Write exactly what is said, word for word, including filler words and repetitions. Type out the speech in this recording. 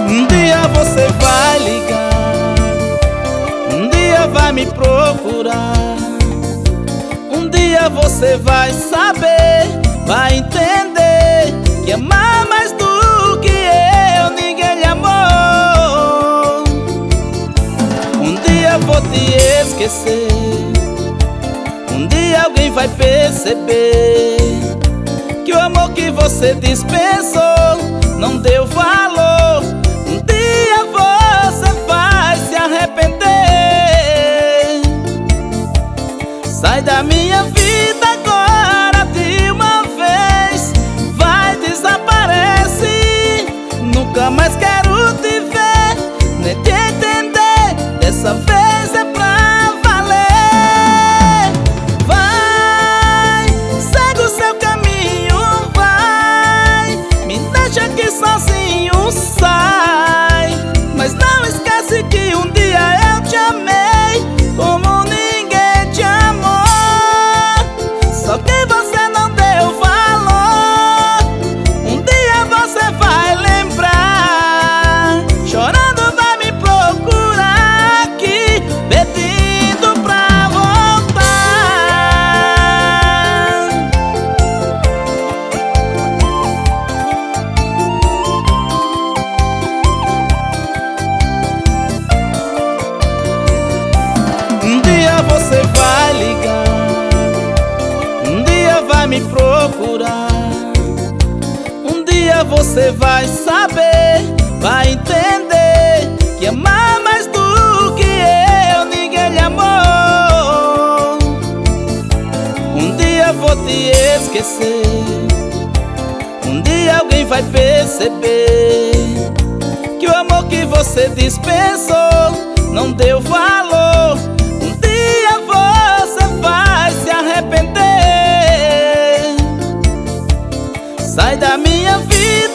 Um dia você vai ligar, um dia vai me procurar, um dia você vai saber, vai entender que amar mais do que eu ninguém lhe amou. Um dia vou te esquecer, um dia alguém vai perceber que o amor que você dispensou não deu valor. Um dia você vai se arrepender. Sai da minha vida agora de uma vez, vai, desaparece. Nunca mais quero te ver, nem te entender. Dessa vez é pra valer. Vai, segue o seu caminho, vai, me deixa aqui sozinho, sai. Mas não esquece que um dia eu te amei como ninguém te amou. Só que você não deu valor. Um dia você vai lembrar, chorando vai me procurar aqui, pedindo pra voltar. Um dia você vai ligar, um dia vai me procurar, um dia você vai saber, vai entender que amar mais do que eu ninguém lhe amou. Um dia vou te esquecer, um dia alguém vai perceber que o amor que você dispensou não deu valor. Um dia você vai se arrepender. Sai da minha vida